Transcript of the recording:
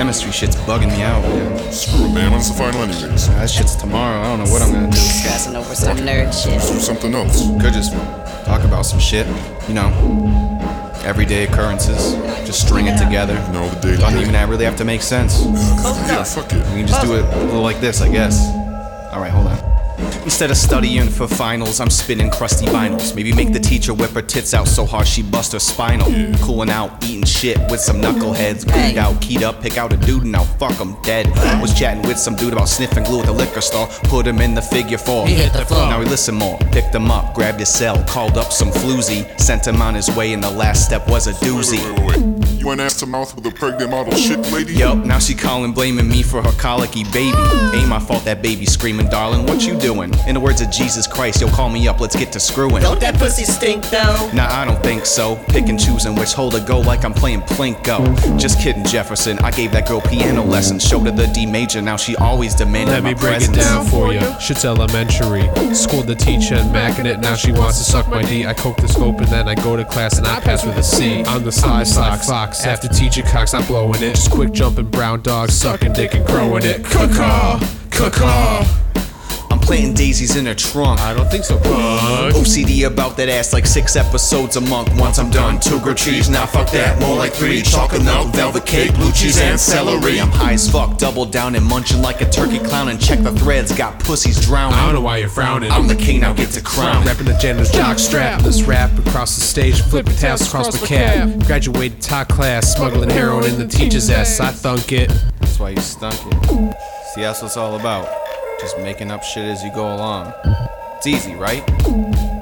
chemistry shit's bugging me out, man. Screw it, man. When's the final anyways? That shit's tomorrow. I don't know what I'm gonna do. Stressing over some nerd shit. Let's do something else. Could just talk about some shit, you know, everyday occurrences. Just string it together. No, the day. Doesn't even really have to make sense. Yeah, fuck it. We can just do it a little like this, I guess. Alright, hold on. Instead of studying for finals, I'm spinning crusty vinyls. Maybe make the teacher whip her tits out so hard she bust her spinal. Cooling out, eating shit with some knuckleheads. Glued out, keyed up, pick out a dude and now fuck 'em dead. Was chatting with some dude about sniffing glue at the liquor store. Put him in the figure 4. He hit the floor. Now he listened more. Picked him up, grabbed his cell, called up some floozy. Sent him on his way and the last step was a doozy. Wait. You went ass to mouth with a pregnant model shit lady? Yup, now she calling, blaming me for her colicky baby. Ain't my fault that baby screaming, darling, what you doing? In the words of Jesus Christ, yo, call me up, let's get to screwing. Don't that pussy stink though? Nah, I don't think so. Pick and choosing which hole to go like I'm playing Plinko. Just kidding, Jefferson, I gave that girl piano lessons. Showed her the D major, now she always demanding Let my me break presence. it down for ya. Shit's elementary. Schooled the teacher and macking it. Now she wants to suck my D. I coke the scope and then I go to class and I pass with a C. I'm the size like fox. After teacher cocks, I'm blowing it. Just quick jumping brown dog, sucking dick and crowing it. Caw-caw, caw-caw. I'm planting daisies in her trunk. I don't think so, bud. OCD about that ass like 6 episodes a month. Once I'm done, 2 grilled cheese, now fuck that, more like 3. Chocolate milk, velvet cake, blue cheese and celery. I'm high as fuck, double down and munching like a turkey clown. And check the threads, got pussies drowning. I don't know why you're frowning. I'm the king, now get to crown. Rapping the janitor's jock strap. Let's rap across the stage, flipping tabs across my cab. Graduated top class, smuggling heroin in the teacher's ass. I thunk it. That's why you stunk it. See, that's what it's all about. Just making up shit as you go along. It's easy, right?